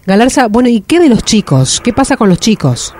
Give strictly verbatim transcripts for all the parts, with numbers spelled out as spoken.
Galarza, bueno, ¿y qué de los chicos? ¿Qué pasa con los chicos?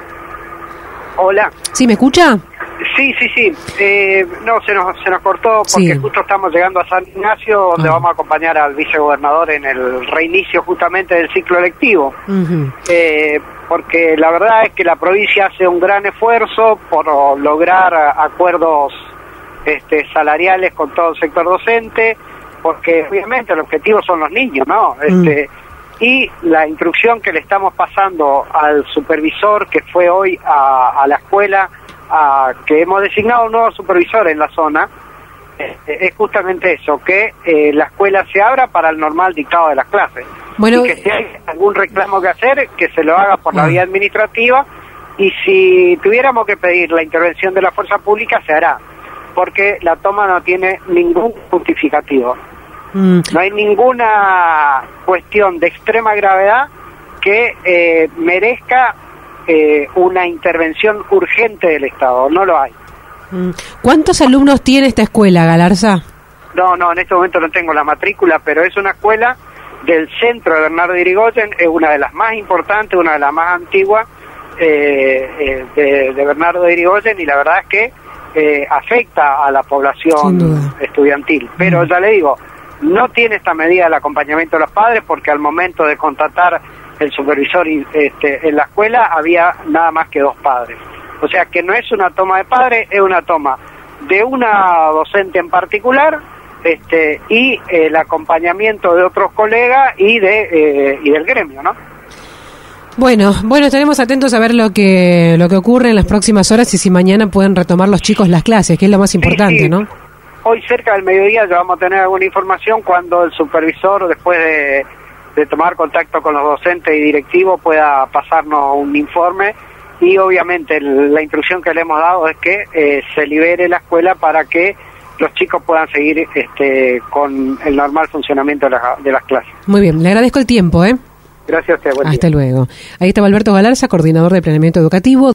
Hola. ¿Sí, me escucha? Sí, sí, sí. Eh, no, se nos, se nos cortó porque sí. justo estamos llegando a San Ignacio, donde ah. vamos a acompañar al vicegobernador en el reinicio justamente del ciclo electivo. Uh-huh. Eh, porque la verdad es que la provincia hace un gran esfuerzo por lograr acuerdos este, salariales con todo el sector docente, porque obviamente el objetivo son los niños, ¿no? Este, uh-huh. Y la instrucción que le estamos pasando al supervisor que fue hoy a, a la escuela, a, que hemos designado un nuevo supervisor en la zona, eh, es justamente eso, que eh, la escuela se abra para el normal dictado de las clases. Bueno, y que si hay algún reclamo que hacer, que se lo haga por la vía administrativa, y si tuviéramos que pedir la intervención de la fuerza pública, se hará, porque la toma no tiene ningún justificativo. Mm. No hay ninguna cuestión de extrema gravedad que eh, merezca eh, una intervención urgente del Estado, no lo hay. Mm. ¿Cuántos alumnos tiene esta escuela, Galarza? No, no, en este momento no tengo la matrícula, pero es una escuela del centro de Bernardo de Irigoyen, es una de las más importantes, una de las más antiguas eh, eh, de, de Bernardo de Irigoyen, y la verdad es que eh, afecta a la población estudiantil. Pero mm. ya le digo, no tiene esta medida del acompañamiento de los padres, porque al momento de contratar el supervisor este, en la escuela había nada más que dos padres. O sea que no es una toma de padres, es una toma de una docente en particular, este y eh, el acompañamiento de otros colegas y de eh, y del gremio, ¿no? Bueno, bueno, estaremos atentos a ver lo que lo que ocurre en las próximas horas y si mañana pueden retomar los chicos las clases, que es lo más importante, sí, sí. ¿no? Hoy cerca del mediodía ya vamos a tener alguna información cuando el supervisor, después de, de tomar contacto con los docentes y directivos, pueda pasarnos un informe, y obviamente el, la instrucción que le hemos dado es que eh, se libere la escuela para que los chicos puedan seguir este, con el normal funcionamiento de, la, de las clases. Muy bien, le agradezco el tiempo, ¿eh? Gracias a usted. Buen Hasta día. luego. Ahí estaba Alberto Galarza, coordinador de planeamiento educativo.